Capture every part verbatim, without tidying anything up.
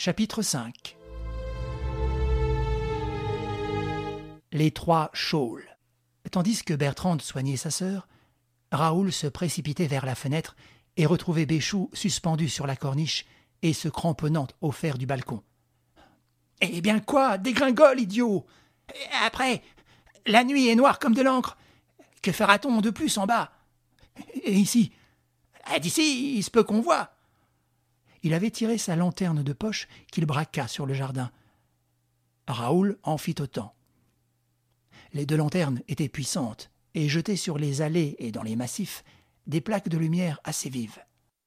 Chapitre cinq. Les trois chaules. Tandis que Bertrande soignait sa sœur, Raoul se précipitait vers la fenêtre et retrouvait Béchou suspendu sur la corniche et se cramponnant au fer du balcon. « Eh bien quoi, dégringole, idiot ! Après, la nuit est noire comme de l'encre. Que fera-t-on de plus en bas ? Et ici ? D'ici, il se peut qu'on voit. » Il avait tiré sa lanterne de poche qu'il braqua sur le jardin. Raoul en fit autant. Les deux lanternes étaient puissantes et jetaient sur les allées et dans les massifs des plaques de lumière assez vives.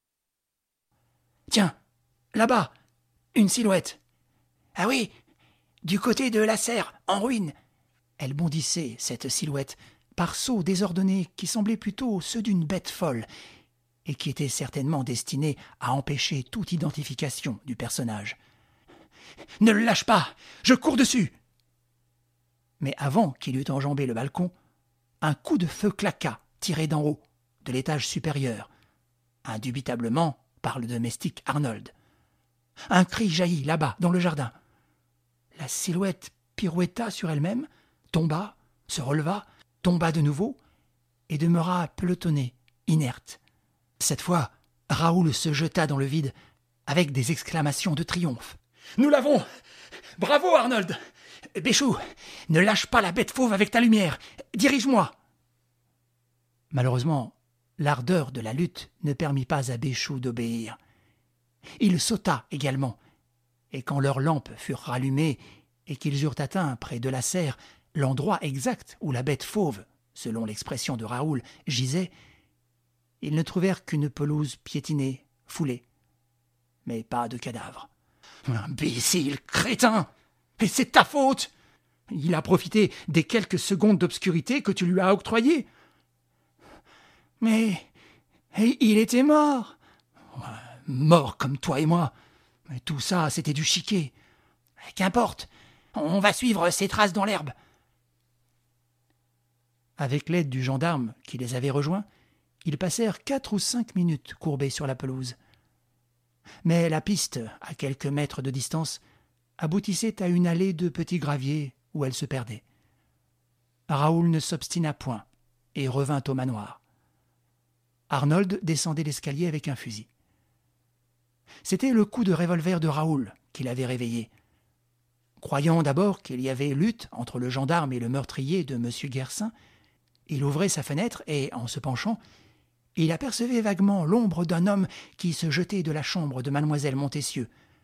« Tiens, là-bas, une silhouette. Ah oui, du côté de la serre, en ruine. » Elle bondissait, cette silhouette, par sauts désordonnés qui semblaient plutôt ceux d'une bête folle et qui étaient certainement destinés à empêcher toute identification du personnage. « Ne le lâche pas, je cours dessus !» Mais avant qu'il eût enjambé le balcon, un coup de feu claqua, tiré d'en haut, de l'étage supérieur, indubitablement par le domestique Arnold. Un cri jaillit là-bas, dans le jardin. La silhouette pirouetta sur elle-même, tomba, se releva, tomba de nouveau, et demeura pelotonnée, inerte. Cette fois, Raoul se jeta dans le vide, avec des exclamations de triomphe. « Nous l'avons ! Bravo, Arnold ! Béchou, ne lâche pas la bête fauve avec ta lumière. Dirige-moi !» Malheureusement, l'ardeur de la lutte ne permit pas à Béchou d'obéir. Il sauta également, et quand leurs lampes furent rallumées et qu'ils eurent atteint près de la serre l'endroit exact où la bête fauve, selon l'expression de Raoul, gisait, ils ne trouvèrent qu'une pelouse piétinée, foulée, mais pas de cadavre. « Imbécile, crétin ! Et c'est ta faute ! Il a profité des quelques secondes d'obscurité que tu lui as octroyées. »« Mais il était mort !»« Mort comme toi et moi. Mais tout ça, c'était du chiquet. »« Qu'importe, on va suivre ses traces dans l'herbe. » Avec l'aide du gendarme qui les avait rejoints, ils passèrent quatre ou cinq minutes courbés sur la pelouse. Mais la piste, à quelques mètres de distance, aboutissait à une allée de petits graviers où elle se perdait. Raoul ne s'obstina point et revint au manoir. Arnold descendait l'escalier avec un fusil. C'était le coup de revolver de Raoul qui l'avait réveillé. Croyant d'abord qu'il y avait lutte entre le gendarme et le meurtrier de M. Guersin, il ouvrait sa fenêtre et, en se penchant, il apercevait vaguement l'ombre d'un homme qui se jetait de la chambre de mademoiselle Montessieux.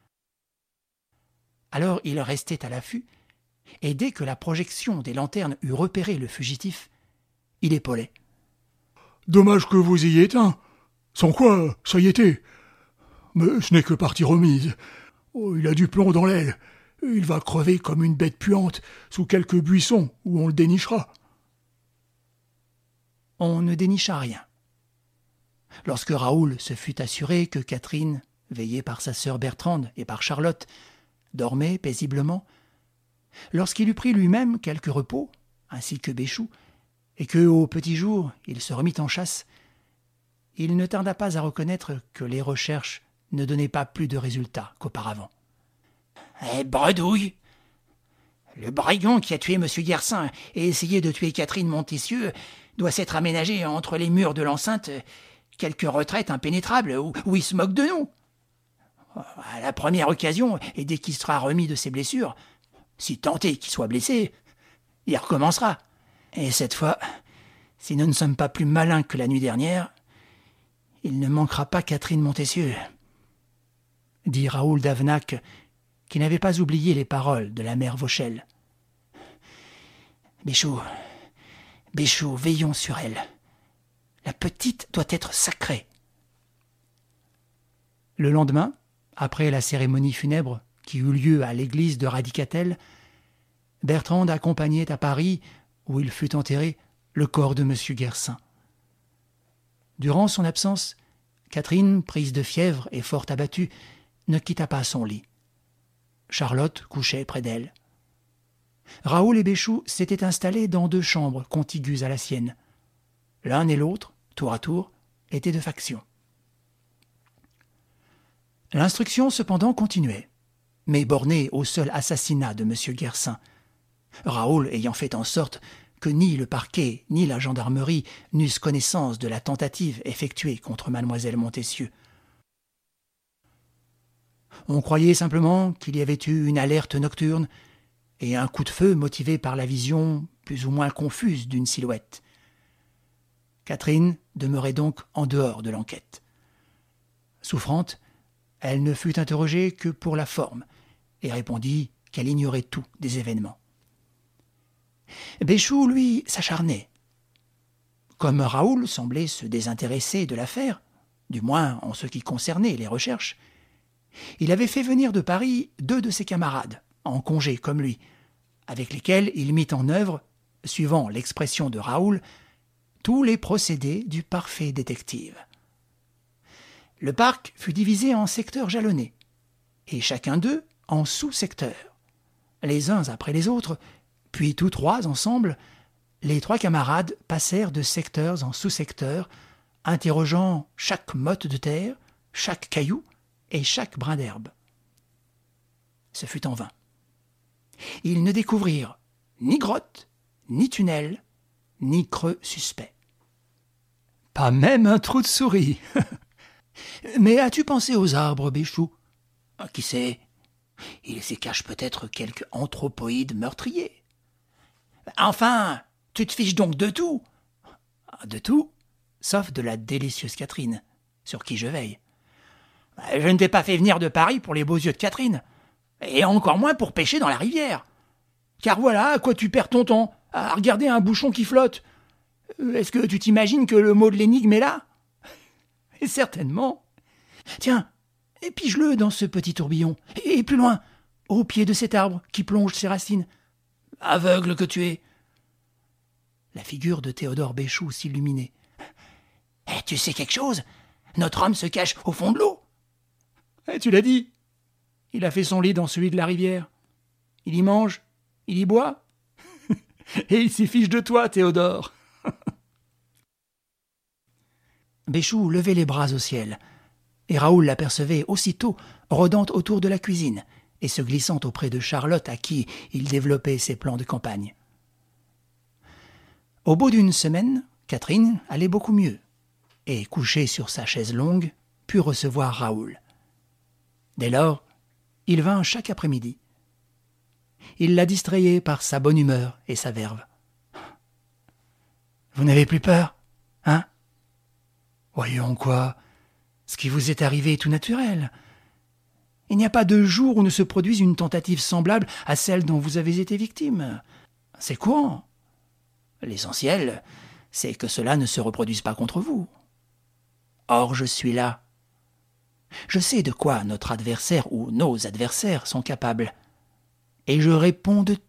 Alors il restait à l'affût, et dès que la projection des lanternes eut repéré le fugitif, il épaulait. « Dommage que vous ayez éteint. Sans quoi, ça y était. Mais ce n'est que partie remise. Oh, il a du plomb dans l'aile. Il va crever comme une bête puante sous quelques buissons où on le dénichera. » On ne dénicha rien. Lorsque Raoul se fut assuré que Catherine, veillée par sa sœur Bertrande et par Charlotte, dormait paisiblement, lorsqu'il eut pris lui-même quelque repos, ainsi que Béchou, et que, au petit jour, il se remit en chasse, il ne tarda pas à reconnaître que les recherches ne donnaient pas plus de résultats qu'auparavant. « Eh, bredouille ! Le brigand qui a tué M. Guersin et essayé de tuer Catherine Montessieux doit s'être aménagé entre les murs de l'enceinte quelque retraite impénétrable où, où il se moque de nous. À la première occasion, et dès qu'il sera remis de ses blessures, si tant est qu'il soit blessé, il recommencera. Et cette fois, si nous ne sommes pas plus malins que la nuit dernière, il ne manquera pas Catherine Montessieux, » dit Raoul d'Avenac, qui n'avait pas oublié les paroles de la mère Vauchel. « Béchou, Béchou, veillons sur elle. La petite doit être sacrée. » Le lendemain, après la cérémonie funèbre qui eut lieu à l'église de Radicatel, Bertrande accompagnait à Paris, où il fut enterré, le corps de M. Guersin. Durant son absence, Catherine, prise de fièvre et fort abattue, ne quitta pas son lit. Charlotte couchait près d'elle. Raoul et Béchou s'étaient installés dans deux chambres contiguës à la sienne. L'un et l'autre, tour à tour, étaient de faction. L'instruction cependant continuait. mais borné au seul assassinat de M. Guersin, Raoul ayant fait en sorte que ni le parquet ni la gendarmerie n'eussent connaissance de la tentative effectuée contre mademoiselle Montessieu. On croyait simplement qu'il y avait eu une alerte nocturne et un coup de feu motivé par la vision plus ou moins confuse d'une silhouette. Catherine demeurait donc en dehors de l'enquête. Souffrante, elle ne fut interrogée que pour la forme et répondit qu'elle ignorait tout des événements. Béchou, lui, s'acharnait. Comme Raoul semblait se désintéresser de l'affaire, du moins en ce qui concernait les recherches, il avait fait venir de Paris deux de ses camarades, en congé comme lui, avec lesquels il mit en œuvre, suivant l'expression de Raoul, tous les procédés du parfait détective. Le parc fut divisé en secteurs jalonnés, et chacun d'eux en sous-secteurs. Les uns après les autres, puis tous trois ensemble, les trois camarades passèrent de secteurs en sous-secteurs, interrogeant chaque motte de terre, chaque caillou et chaque brin d'herbe. Ce fut en vain. Ils ne découvrirent ni grotte, ni tunnel, ni creux suspect. Pas même un trou de souris. Mais as-tu pensé aux arbres, Béchou? Qui sait? Il s'y cache peut-être quelque anthropoïde meurtrier. Enfin, tu te fiches donc de tout? De tout, sauf de la délicieuse Catherine, sur qui je veille. Je ne t'ai pas fait venir de Paris pour les beaux yeux de Catherine, et encore moins pour pêcher dans la rivière. Car voilà à quoi tu perds ton temps, à regarder un bouchon qui flotte. Est-ce que tu t'imagines que le mot de l'énigme est là? Et certainement. Tiens, pige-le dans ce petit tourbillon, et plus loin, au pied de cet arbre qui plonge ses racines. Aveugle que tu es. La figure de Théodore Béchou s'illuminait. Eh, tu sais quelque chose? Notre homme se cache au fond de l'eau. Eh, tu l'as dit. Il a fait son lit dans celui de la rivière. Il y mange, il y boit. Et il s'y fiche de toi, Théodore. Béchou levait les bras au ciel, et Raoul l'apercevait aussitôt rôdant autour de la cuisine et se glissant auprès de Charlotte à qui il développait ses plans de campagne. Au bout d'une semaine, Catherine allait beaucoup mieux, et, couchée sur sa chaise longue, put recevoir Raoul. Dès lors, il vint chaque après-midi. Il la distrayait par sa bonne humeur et sa verve. « Vous n'avez plus peur, hein ? Voyons quoi, ce qui vous est arrivé est tout naturel. Il n'y a pas de jour où ne se produise une tentative semblable à celle dont vous avez été victime. C'est courant. L'essentiel, c'est que cela ne se reproduise pas contre vous. Or, je suis là. Je sais de quoi notre adversaire ou nos adversaires sont capables, et je réponds de tout. »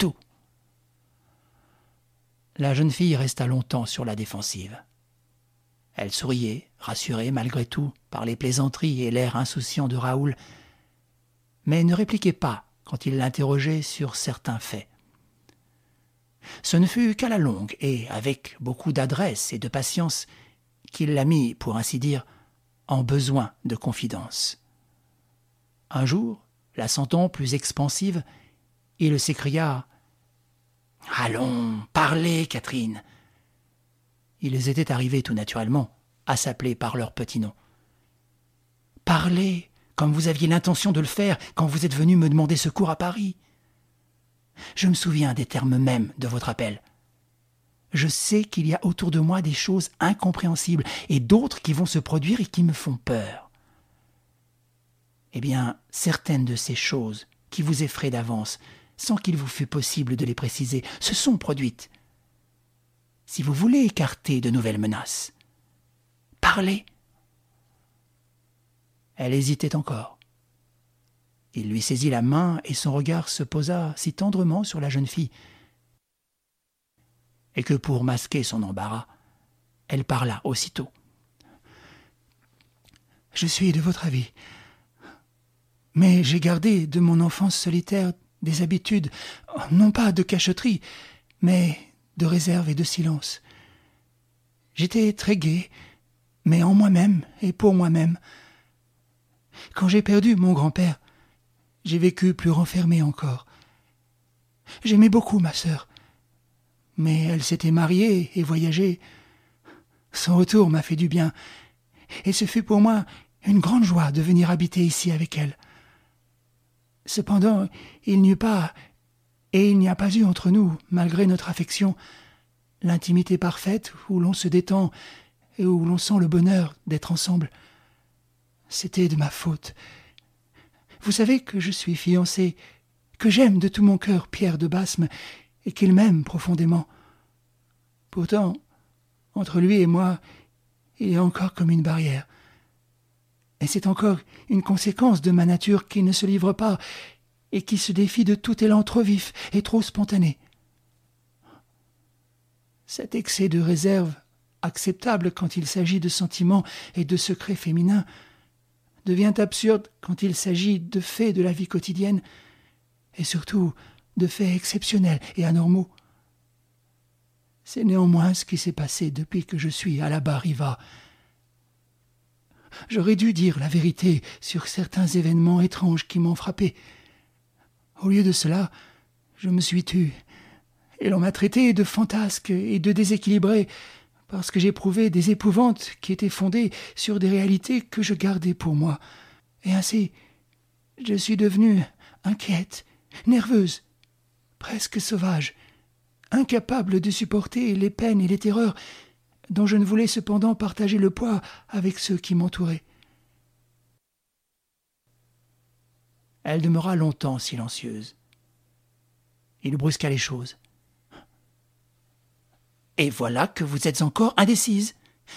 La jeune fille resta longtemps sur la défensive. Elle souriait, rassurée malgré tout par les plaisanteries et l'air insouciant de Raoul, mais ne répliquait pas quand il l'interrogeait sur certains faits. Ce ne fut qu'à la longue et avec beaucoup d'adresse et de patience qu'il la mit, pour ainsi dire, en besoin de confidence. Un jour, la sentant plus expansive, il s'écria « Allons, parlez, Catherine !» Ils étaient arrivés tout naturellement à s'appeler par leur petit nom. « Parlez, comme vous aviez l'intention de le faire quand vous êtes venu me demander secours à Paris. Je me souviens des termes mêmes de votre appel. Je sais qu'il y a autour de moi des choses incompréhensibles et d'autres qui vont se produire et qui me font peur. Eh bien, certaines de ces choses qui vous effraient d'avance, sans qu'il vous fût possible de les préciser, se sont produites. Si vous voulez écarter de nouvelles menaces, parlez. » Elle hésitait encore. Il lui saisit la main et son regard se posa si tendrement sur la jeune fille, et que pour masquer son embarras, elle parla aussitôt. « Je suis de votre avis, mais j'ai gardé de mon enfance solitaire des habitudes, non pas de cachotterie, mais de réserve et de silence. J'étais très gai, mais en moi-même et pour moi-même. Quand j'ai perdu mon grand-père, j'ai vécu plus renfermé encore. J'aimais beaucoup ma sœur, mais elle s'était mariée et voyageait. Son retour m'a fait du bien, et ce fut pour moi une grande joie de venir habiter ici avec elle. Cependant, il n'y eut pas, et il n'y a pas eu entre nous, malgré notre affection, l'intimité parfaite où l'on se détend et où l'on sent le bonheur d'être ensemble. C'était de ma faute. Vous savez que je suis fiancé, que j'aime de tout mon cœur Pierre de Basme et qu'il m'aime profondément. Pourtant, entre lui et moi, il y a encore comme une barrière. Et c'est encore une conséquence de ma nature qui ne se livre pas et qui se défie de tout élan trop vif et trop spontané. Cet excès de réserve, acceptable quand il s'agit de sentiments et de secrets féminins, devient absurde quand il s'agit de faits de la vie quotidienne et surtout de faits exceptionnels et anormaux. C'est néanmoins ce qui s'est passé depuis que je suis à la Bas-Riva. J'aurais dû dire la vérité sur certains événements étranges qui m'ont frappé. Au lieu de cela, je me suis tue, et l'on m'a traité de fantasque et de déséquilibré, parce que j'éprouvais des épouvantes qui étaient fondées sur des réalités que je gardais pour moi. Et ainsi, je suis devenue inquiète, nerveuse, presque sauvage, incapable de supporter les peines et les terreurs dont je ne voulais cependant partager le poids avec ceux qui m'entouraient. Elle demeura longtemps silencieuse. Il brusqua les choses. « Et voilà que vous êtes encore indécise. »« Non. »«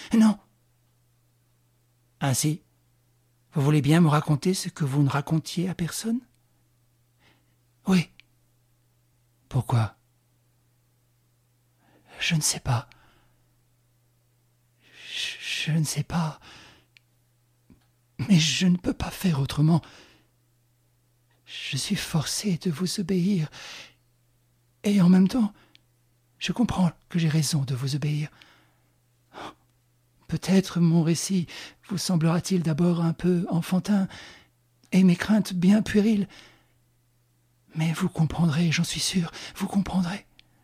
Ainsi, vous voulez bien me raconter ce que vous ne racontiez à personne ?»« Oui. »« Pourquoi ?»« Je ne sais pas. Je, je ne sais pas. Mais je ne peux pas faire autrement. Je suis forcé de vous obéir. Et en même temps, je comprends que j'ai raison de vous obéir. Peut-être mon récit vous semblera-t-il d'abord un peu enfantin et mes craintes bien puériles. Mais vous comprendrez, j'en suis sûr, vous comprendrez.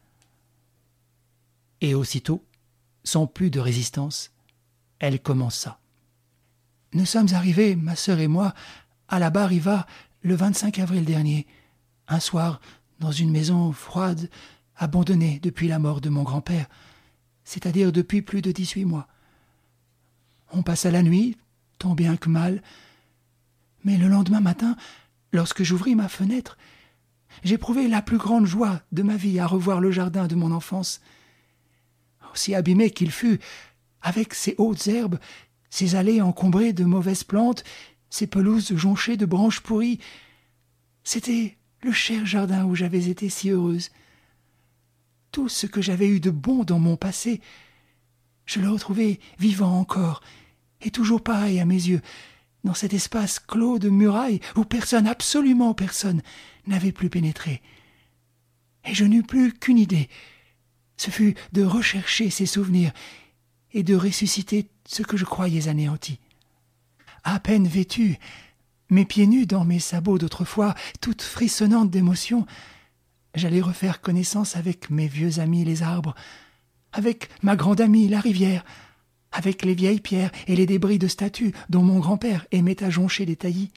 Et aussitôt, sans plus de résistance, elle commença. Nous sommes arrivés, ma sœur et moi, à la Bas-Riva le vingt-cinq avril dernier, un soir, dans une maison froide, abandonnée depuis la mort de mon grand-père, c'est-à-dire depuis plus de dix-huit mois. On passa la nuit, tant bien que mal, mais le lendemain matin, lorsque j'ouvris ma fenêtre, j'éprouvai la plus grande joie de ma vie à revoir le jardin de mon enfance. Aussi abîmé qu'il fût, avec ses hautes herbes, ses allées encombrées de mauvaises plantes, ses pelouses jonchées de branches pourries, c'était le cher jardin où j'avais été si heureuse. Tout ce que j'avais eu de bon dans mon passé, je le retrouvais vivant encore, et toujours pareil à mes yeux, dans cet espace clos de murailles où personne, absolument personne, n'avait plus pénétré. Et je n'eus plus qu'une idée, ce fut de rechercher ces souvenirs et de ressusciter ce que je croyais anéanti. À peine vêtue, mes pieds nus dans mes sabots d'autrefois, toute frissonnante d'émotion, j'allais refaire connaissance avec mes vieux amis les arbres, avec ma grande amie la rivière, avec les vieilles pierres et les débris de statues dont mon grand-père aimait à joncher les taillis.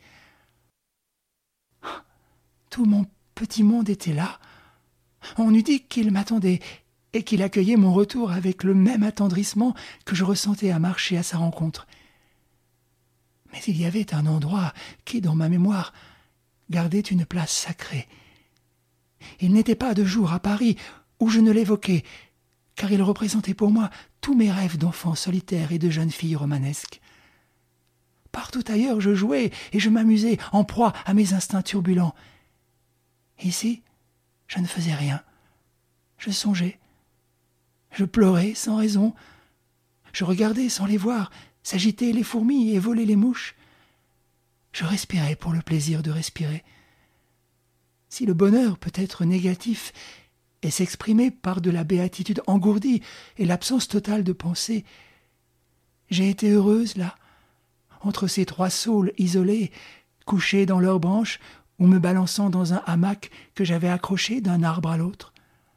Tout mon petit monde était là. On eût dit qu'il m'attendait et qu'il accueillait mon retour avec le même attendrissement que je ressentais à marcher à sa rencontre. Mais il y avait un endroit qui, dans ma mémoire, gardait une place sacrée. Il n'était pas de jour à Paris où je ne l'évoquais, car il représentait pour moi tous mes rêves d'enfant solitaire et de jeune fille romanesque. Partout ailleurs je jouais et je m'amusais en proie à mes instincts turbulents. Ici, je ne faisais rien. Je songeais. Je pleurais sans raison. Je regardais sans les voir s'agiter les fourmis et voler les mouches. Je respirais pour le plaisir de respirer. Si le bonheur peut être négatif et s'exprimer par de la béatitude engourdie et l'absence totale de pensée, j'ai été heureuse là, entre ces trois saules isolés, couchés dans leurs branches, ou me balançant dans un hamac que j'avais accroché d'un arbre à l'autre.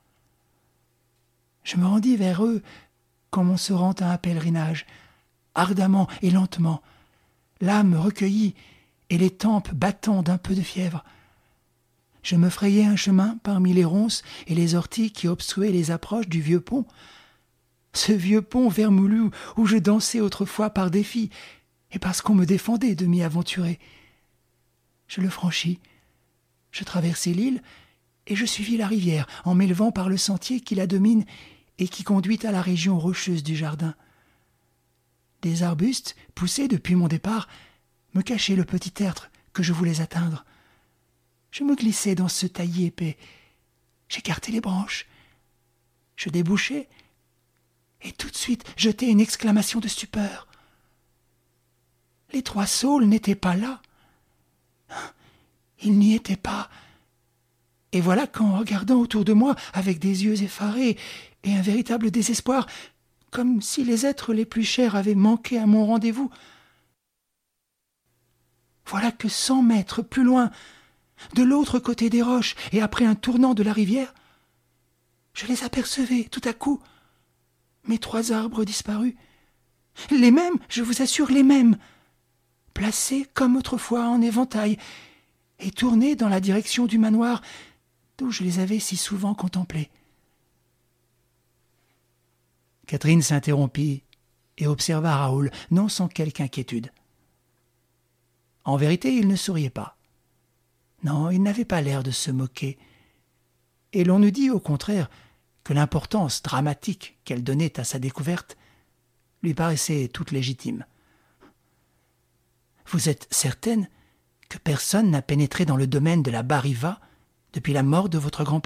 Je me rendis vers eux comme on se rend à un pèlerinage, ardemment et lentement, l'âme recueillie et les tempes battant d'un peu de fièvre. Je me frayais un chemin parmi les ronces et les orties qui obstruaient les approches du vieux pont. Ce vieux pont vermoulu où je dansais autrefois par défi et parce qu'on me défendait de m'y aventurer. Je le franchis, je traversai l'île et je suivis la rivière en m'élevant par le sentier qui la domine et qui conduit à la région rocheuse du jardin. Des arbustes, poussés depuis mon départ, me cachaient le petit tertre que je voulais atteindre. Je me glissai dans ce taillis épais, j'écartai les branches, je débouchai, et tout de suite jetai une exclamation de stupeur. Les trois saules n'étaient pas là. Ils n'y étaient pas. Et voilà qu'en regardant autour de moi avec des yeux effarés et un véritable désespoir, comme si les êtres les plus chers avaient manqué à mon rendez-vous, voilà que cent mètres plus loin, de l'autre côté des roches et après un tournant de la rivière, je les apercevais tout à coup, mes trois arbres disparus, les mêmes, je vous assure, les mêmes, placés comme autrefois en éventail et tournés dans la direction du manoir d'où je les avais si souvent contemplés. Catherine s'interrompit et observa Raoul, non sans quelque inquiétude. En vérité, il ne souriait pas. Non, il n'avait pas l'air de se moquer. Et l'on eût dit, au contraire, que l'importance dramatique qu'elle donnait à sa découverte lui paraissait toute légitime. « Vous êtes certaine que personne n'a pénétré dans le domaine de la Bas-Riva depuis la mort de votre grand-père ?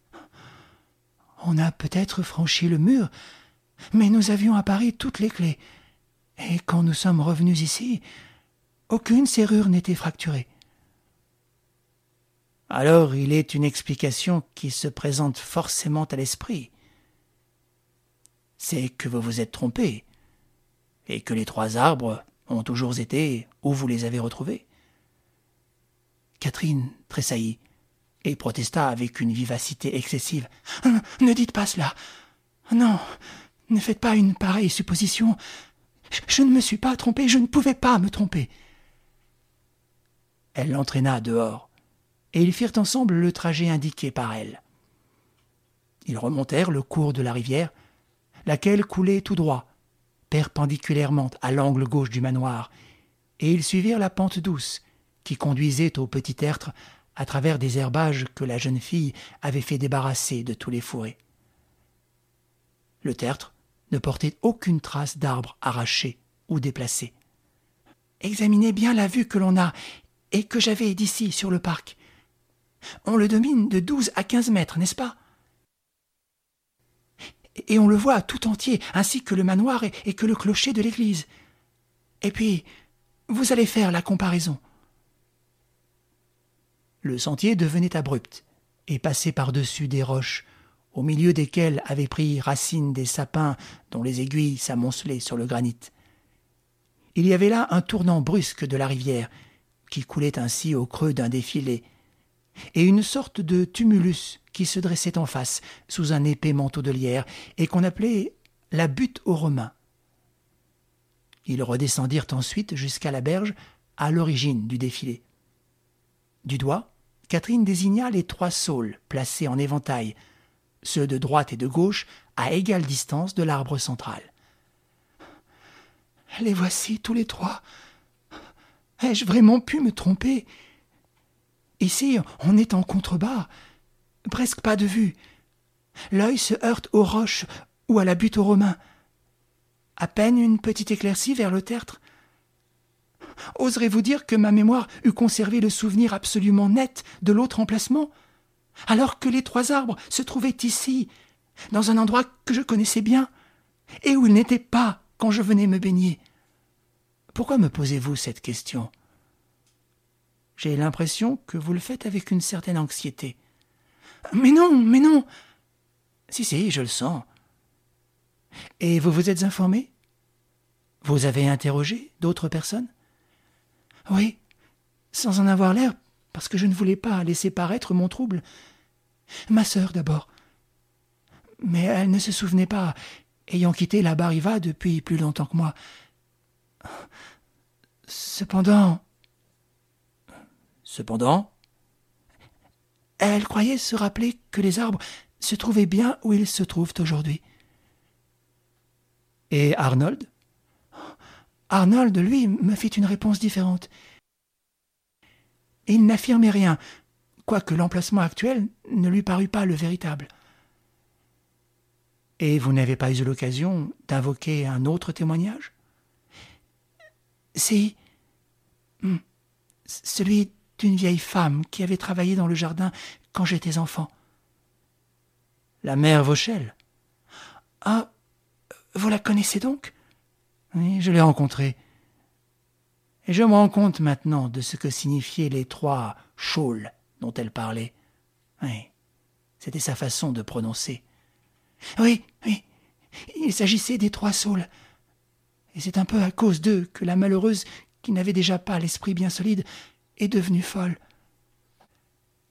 On a peut-être franchi le mur, mais nous avions à Paris toutes les clés, et quand nous sommes revenus ici, aucune serrure n'était fracturée. » Alors il est une explication qui se présente forcément à l'esprit. C'est que vous vous êtes trompé, et que les trois arbres ont toujours été où vous les avez retrouvés. Catherine tressaillit et protesta avec une vivacité excessive. « Ne dites pas cela. Non, ne faites pas une pareille supposition. Je, je ne me suis pas trompée, je ne pouvais pas me tromper. » Elle l'entraîna dehors, et ils firent ensemble le trajet indiqué par elle. Ils remontèrent le cours de la rivière, laquelle coulait tout droit, perpendiculairement à l'angle gauche du manoir, et ils suivirent la pente douce qui conduisait au petit tertre à travers des herbages que la jeune fille avait fait débarrasser de tous les fourrés. Le tertre ne portait aucune trace d'arbre arraché ou déplacé. « Examinez bien la vue que l'on a et que j'avais d'ici sur le parc. On le domine de douze à quinze mètres, n'est-ce pas ? Et on le voit tout entier, ainsi que le manoir et, et que le clocher de l'église. Et puis, vous allez faire la comparaison. » Le sentier devenait abrupt et passait par-dessus des roches, au milieu desquelles avaient pris racine des sapins dont les aiguilles s'amoncelaient sur le granit. Il y avait là un tournant brusque de la rivière, qui coulait ainsi au creux d'un défilé, et une sorte de tumulus qui se dressait en face, sous un épais manteau de lierre, et qu'on appelait la butte aux Romains. Ils redescendirent ensuite jusqu'à la berge, à l'origine du défilé. Du doigt, Catherine désigna les trois saules placés en éventail, ceux de droite et de gauche à égale distance de l'arbre central. « Les voici tous les trois. Ai-je vraiment pu me tromper ? Ici, on est en contrebas, presque pas de vue. L'œil se heurte aux roches ou à la butte aux Romains. À peine une petite éclaircie vers le tertre. Oserez-vous dire que ma mémoire eût conservé le souvenir absolument net de l'autre emplacement, alors que les trois arbres se trouvaient ici, dans un endroit que je connaissais bien, et où ils n'étaient pas quand je venais me baigner ? Pourquoi me posez-vous cette question ? J'ai l'impression que vous le faites avec une certaine anxiété. Mais non, mais non !» Si, si, je le sens. Et vous vous êtes informé ? Vous avez interrogé d'autres personnes ? Oui, sans en avoir l'air, parce que je ne voulais pas laisser paraître mon trouble. Ma sœur d'abord. Mais elle ne se souvenait pas, ayant quitté la Bariva depuis plus longtemps que moi. Cependant... Cependant Elle croyait se rappeler que les arbres se trouvaient bien où ils se trouvent aujourd'hui. Et Arnold ? Arnold, lui, me fit une réponse différente. Il n'affirmait rien, quoique l'emplacement actuel ne lui parût pas le véritable. Et vous n'avez pas eu l'occasion d'invoquer un autre témoignage ? Si, celui d'une vieille femme qui avait travaillé dans le jardin quand j'étais enfant. La mère Vauchel ? Ah, vous la connaissez donc ? Oui, je l'ai rencontrée. Et je me rends compte maintenant de ce que signifiaient les trois « chaules » dont elle parlait. Oui, c'était sa façon de prononcer. Oui, oui, il s'agissait des trois saules. Et c'est un peu à cause d'eux que la malheureuse, qui n'avait déjà pas l'esprit bien solide, est devenue folle.